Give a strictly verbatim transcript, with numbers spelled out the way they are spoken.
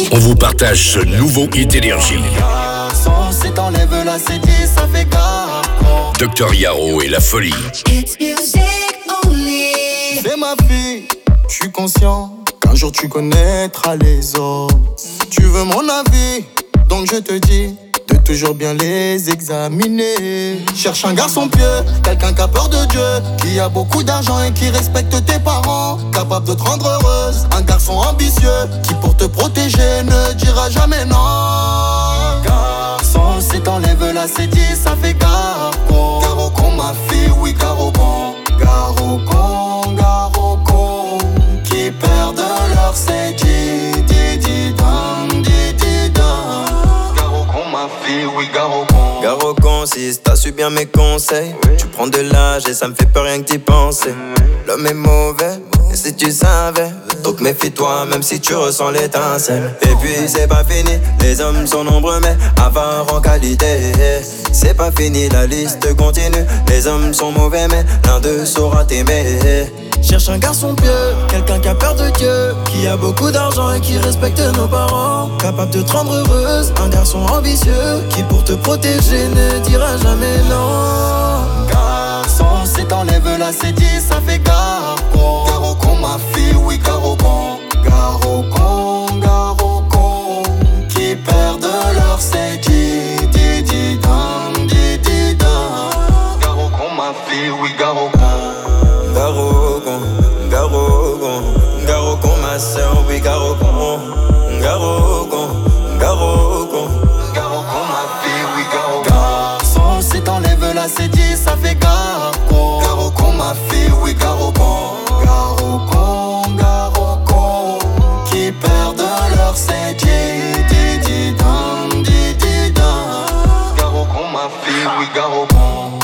On vous partage ce nouveau hit énergie. Si t'enlèves la C D, ça fait garçon. Docteur Yaro et la folie. It's music only. C'est ma fille, je suis conscient qu'un jour tu connaîtras les hommes. Tu veux mon avis, donc je te dis de toujours bien les examiner. Cherche un garçon pieux, quelqu'un qui a peur de Dieu, qui a beaucoup d'argent et qui respecte tes parents, capable de te rendre heureuse. Un garçon ambitieux, qui pour te protéger ne dira jamais non. Garçon, si t'enlèves la C D, ça fait garo. Garo con ma fille, oui garo con. Garo con, garo con, qui perdent leur C D. Didi dam, didi dam. Garo con ma fille, oui garo con. Garo con, si t'as su bien mes conseils, oui. Tu prends de l'âge et ça me fait peur rien que t'y penser. L'homme est mauvais, et si tu savais, donc méfie-toi même si tu ressens l'étincelle. Et puis c'est pas fini, les hommes sont nombreux mais avares en qualité. C'est pas fini, la liste continue. Les hommes sont mauvais mais l'un d'eux saura t'aimer. Cherche un garçon pieux, quelqu'un qui a peur de Dieu, qui a beaucoup d'argent et qui respecte nos parents, capable de te rendre heureuse. Un garçon ambitieux, qui pour te protéger ne dira jamais non. Garçon, si t'enlèves la C D, ça fait garo. Garo con ma fille, oui garo con. Garo con, garo con, qui perdent leur C D. Didi dam, didi dam. Garo con ma fille, oui garo con. Garo con, garo con, garo con ma soeur, oui garo con. Garo con, garo con, garo con ma fille, oui garo con. Garçon, si t'enlèves la C D, ça fait garo. Garo con ma fille, oui garo con. Garo con, garo con, qui perdent leur C D. Didi dam, didi dam. Garo con ma fille, oui garo con.